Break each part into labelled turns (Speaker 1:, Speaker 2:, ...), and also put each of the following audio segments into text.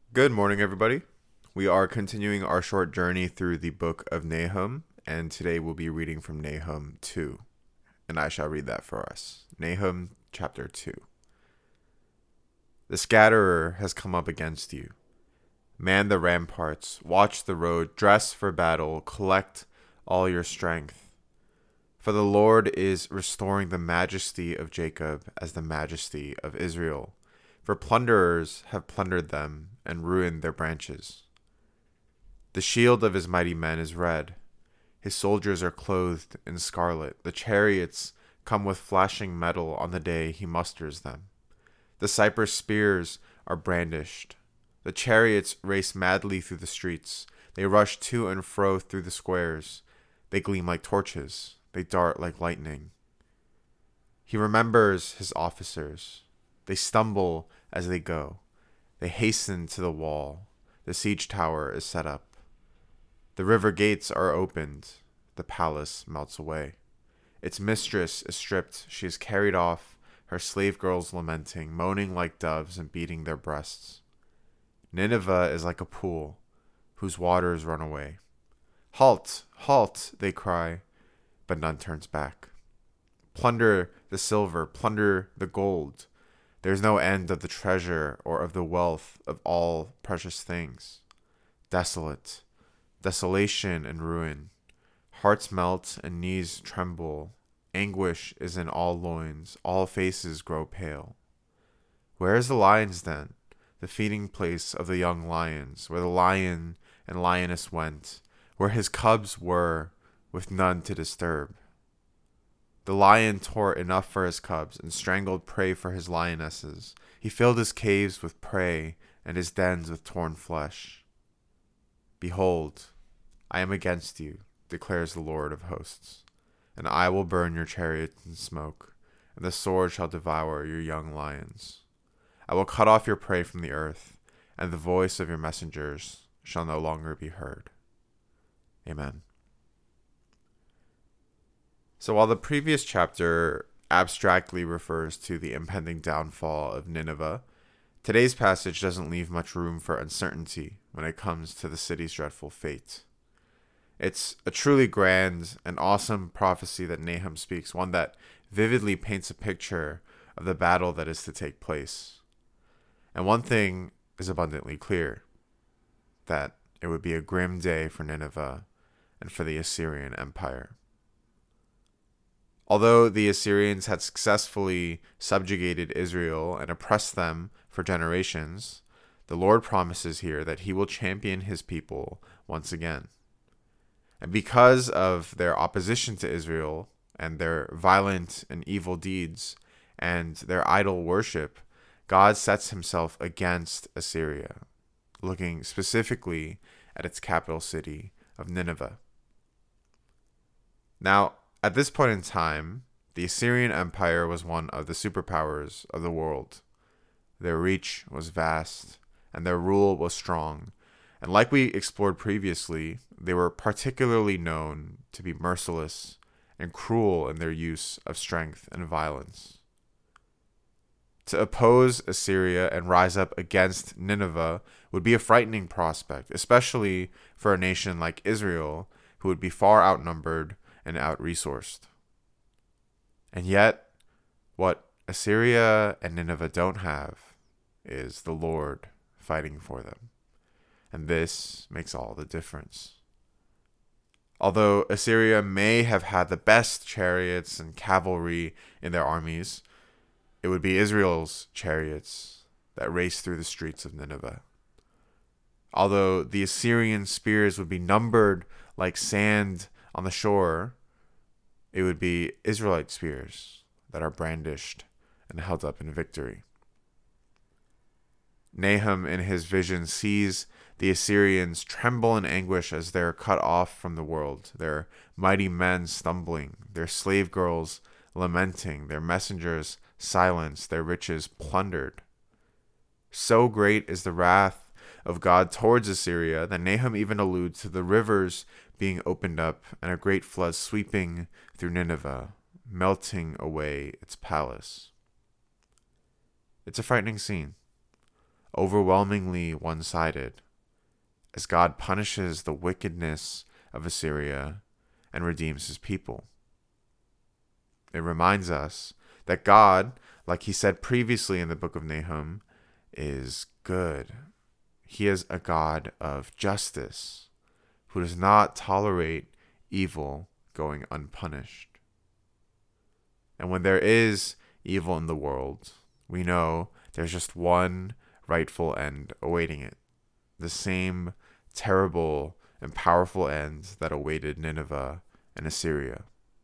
Speaker 1: Good morning, everybody. We are continuing our short journey through the book of Nahum, and today we'll be reading from Nahum 2, and I shall read that for us. Nahum chapter 2. The scatterer has come up against you. Man the ramparts, watch the road, dress for battle, collect all your strength. For the Lord is restoring the majesty of Jacob as the majesty of Israel. For plunderers have plundered them and ruined their branches. The shield of his mighty men is red. His soldiers are clothed in scarlet. The chariots come with flashing metal on the day he musters them. The cypress spears are brandished. The chariots race madly through the streets. They rush to and fro through the squares. They gleam like torches. They dart like lightning. He remembers his officers. They stumble as they go. They hasten to the wall. The siege tower is set up. The river gates are opened. The palace melts away. Its mistress is stripped. She is carried off, her slave girls lamenting, moaning like doves and beating their breasts. Nineveh is like a pool, whose waters run away. Halt! Halt! They cry, but none turns back. Plunder the silver, plunder the gold. There is no end of the treasure or of the wealth of all precious things. Desolate, desolation and ruin. Hearts melt and knees tremble. Anguish is in all loins. All faces grow pale. Where is the lion's den, the feeding place of the young lions, where the lion and lioness went, where his cubs were, with none to disturb? The lion tore enough for his cubs and strangled prey for his lionesses. He filled his caves with prey and his dens with torn flesh. Behold, I am against you, declares the Lord of hosts, and I will burn your chariots in smoke, and the sword shall devour your young lions. I will cut off your prey from the earth, and the voice of your messengers shall no longer be heard. Amen. So while the previous chapter abstractly refers to the impending downfall of Nineveh, today's passage doesn't leave much room for uncertainty when it comes to the city's dreadful fate. It's a truly grand and awesome prophecy that Nahum speaks, one that vividly paints a picture of the battle that is to take place. And one thing is abundantly clear, that it would be a grim day for Nineveh and for the Assyrian Empire. Although the Assyrians had successfully subjugated Israel and oppressed them for generations, the Lord promises here that he will champion his people once again. And because of their opposition to Israel and their violent and evil deeds and their idol worship, God sets himself against Assyria, looking specifically at its capital city of Nineveh. Now, at this point in time, the Assyrian Empire was one of the superpowers of the world. Their reach was vast, and their rule was strong. And like we explored previously, they were particularly known to be merciless and cruel in their use of strength and violence. To oppose Assyria and rise up against Nineveh would be a frightening prospect, especially for a nation like Israel, who would be far outnumbered and out-resourced. And yet, what Assyria and Nineveh don't have is the Lord fighting for them. And this makes all the difference. Although Assyria may have had the best chariots and cavalry in their armies, it would be Israel's chariots that raced through the streets of Nineveh. Although the Assyrian spears would be numbered like sand on the shore, it would be Israelite spears that are brandished and held up in victory. Nahum, in his vision, sees the Assyrians tremble in anguish as they're cut off from the world, their mighty men stumbling, their slave girls lamenting, their messengers silenced, their riches plundered. So great is the wrath of God towards Assyria that Nahum even alludes to the rivers being opened up and a great flood sweeping through Nineveh, melting away its palace. It's a frightening scene. overwhelmingly one-sided, as God punishes the wickedness of Assyria and redeems his people. It reminds us that God, like he said previously in the book of Nahum, is good. He is a God of justice who does not tolerate evil going unpunished. And when there is evil in the world, we know there's just one rightful end awaiting it. The same terrible and powerful end that awaited Nineveh and Assyria.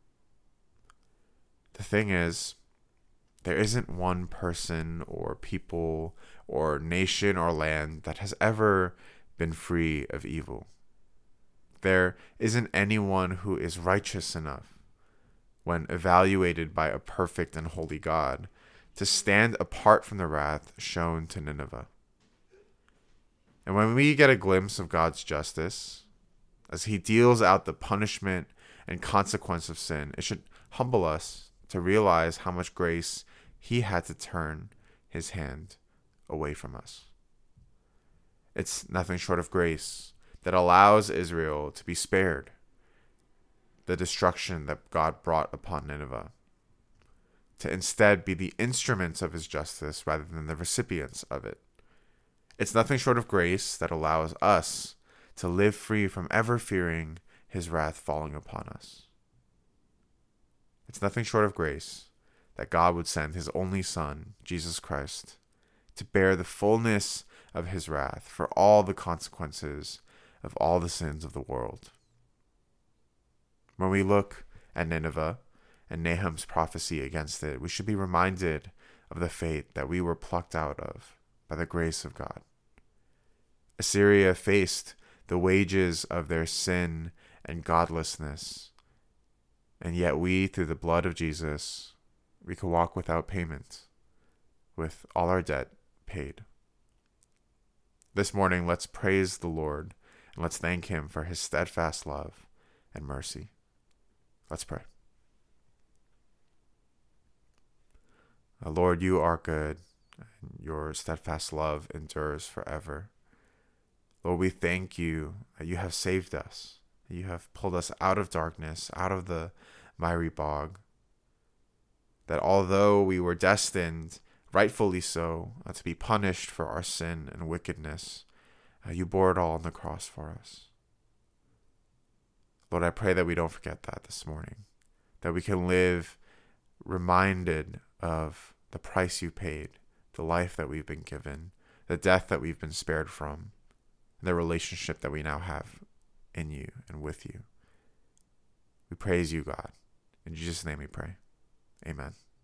Speaker 1: The thing is, there isn't one person or people or nation or land that has ever been free of evil. There isn't anyone who is righteous enough, when evaluated by a perfect and holy God, to stand apart from the wrath shown to Nineveh. And when we get a glimpse of God's justice, as he deals out the punishment and consequence of sin, it should humble us to realize how much grace he had to turn his hand away from us. It's nothing short of grace that allows Israel to be spared the destruction that God brought upon Nineveh, to instead be the instruments of his justice rather than the recipients of it. It's nothing short of grace that allows us to live free from ever fearing his wrath falling upon us. It's nothing short of grace that God would send his only Son, Jesus Christ, to bear the fullness of his wrath for all the consequences of all the sins of the world. When we look at Nineveh and Nahum's prophecy against it, we should be reminded of the fate that we were plucked out of by the grace of God. Assyria faced the wages of their sin and godlessness, and yet we, through the blood of Jesus, we can walk without payment, with all our debt paid. This morning, let's praise the Lord, and let's thank him for his steadfast love and mercy. Let's pray. Lord, you are good, and your steadfast love endures forever. Lord, we thank you that you have saved us. You have pulled us out of darkness, out of the miry bog. That although we were destined, rightfully so, to be punished for our sin and wickedness, you bore it all on the cross for us. Lord, I pray that we don't forget that this morning, that we can live reminded of the price you paid, the life that we've been given, the death that we've been spared from, the relationship that we now have in you and with you. We praise you, God. In Jesus' name we pray. Amen.